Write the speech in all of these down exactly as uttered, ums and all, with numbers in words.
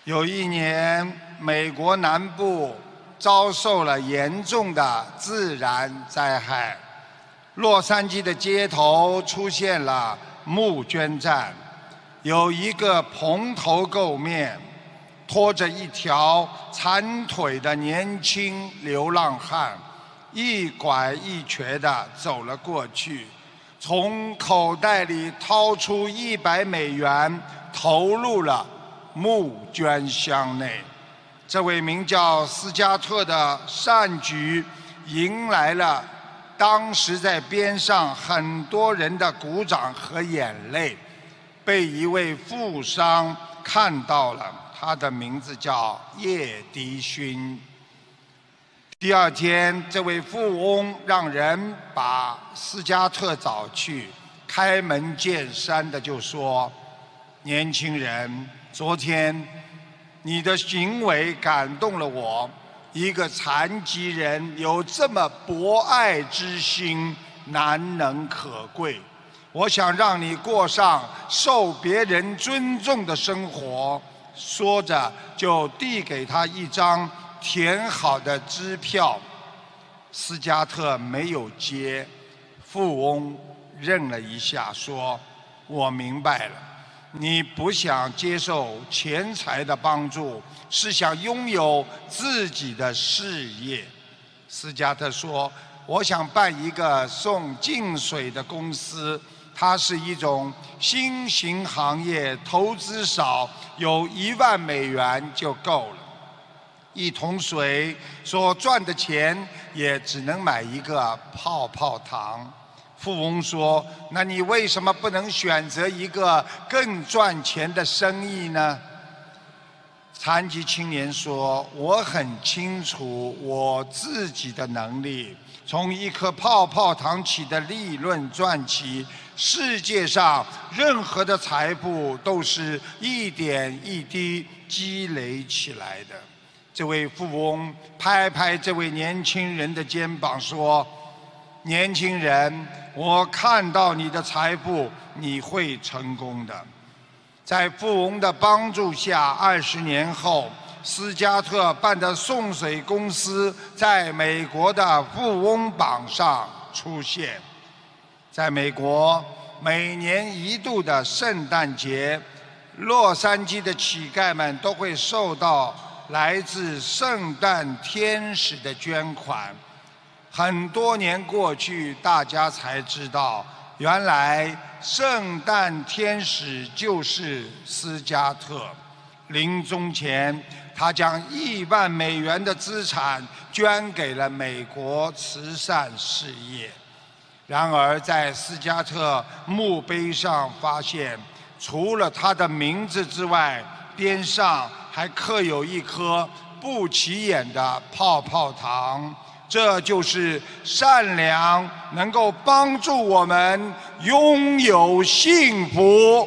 有一年，美国南部遭受了严重的自然灾害，洛杉矶的街头出现了募捐站，有一个蓬头垢面、拖着一条残腿的年轻流浪汉，一拐一瘸地走了过去，从口袋里掏出一百美元，投入了募捐箱内。这位名叫斯加特的善举迎来了当时在边上很多人的鼓掌和眼泪。被一位富商看到了，他的名字叫叶迪勋。第二天，这位富翁让人把斯加特找去，开门见山的就说：“年轻人，昨天你的行为感动了我。一个残疾人有这么博爱之心，难能可贵。我想让你过上受别人尊重的生活。”说着，就递给他一张填好的支票。斯加特没有接，富翁愣了一下，说：“我明白了。你不想接受钱财的帮助，是想拥有自己的事业。”斯加特说：“我想办一个送净水的公司，它是一种新型行业，投资少，有一万美元就够了。一桶水所赚的钱也只能买一个泡泡糖。”富翁说：“那你为什么不能选择一个更赚钱的生意呢？”残疾青年说：“我很清楚我自己的能力，从一颗泡泡糖起的利润赚起。世界上任何的财富都是一点一滴积累起来的。”这位富翁拍拍这位年轻人的肩膀说：“年轻人，我看到你的财富，你会成功的。”在富翁的帮助下，二十年后，斯加特办的送水公司在美国的富翁榜上出现。在美国，每年一度的圣诞节，洛杉矶的乞丐们都会受到来自圣诞天使的捐款。很多年过去，大家才知道，原来圣诞天使就是斯加特。临终前，他将亿万美元的资产捐给了美国慈善事业。然而，在斯加特墓碑上发现，除了他的名字之外，边上还刻有一颗不起眼的泡泡糖。这就是善良能够帮助我们拥有幸福。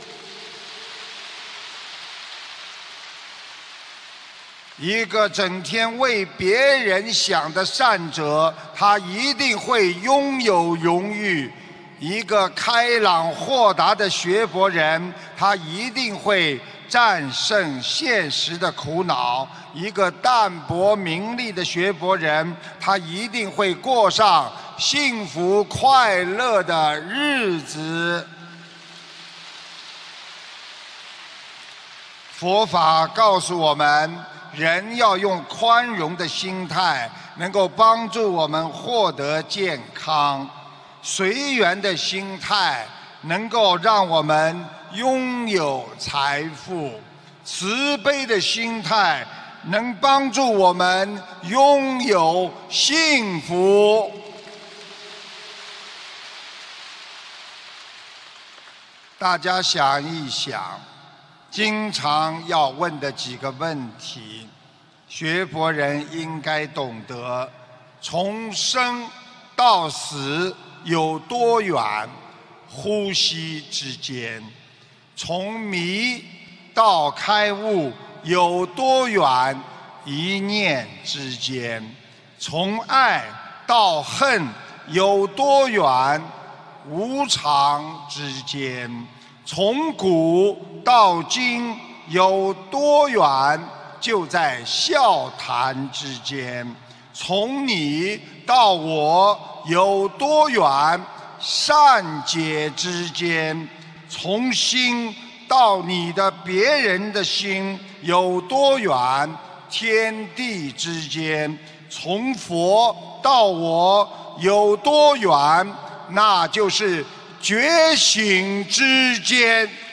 一个整天为别人想的善者，他一定会拥有荣誉；一个开朗豁达的学佛人，他一定会战胜现实的苦恼；一个淡泊名利的学佛人，他一定会过上幸福快乐的日子。佛法告诉我们，人要用宽容的心态，能够帮助我们获得健康；随缘的心态，能够让我们拥有财富；慈悲的心态能帮助我们拥有幸福。大家想一想，经常要问的几个问题，学佛人应该懂得：从生到死有多远？呼吸之间。从迷到开悟有多远？一念之间。从爱到恨有多远？无常之间。从古到今有多远，就在笑谈之间；从你到我有多远，善解之间；从心到你的别人的心有多远，天地之间；从佛到我有多远，那就是觉醒之间。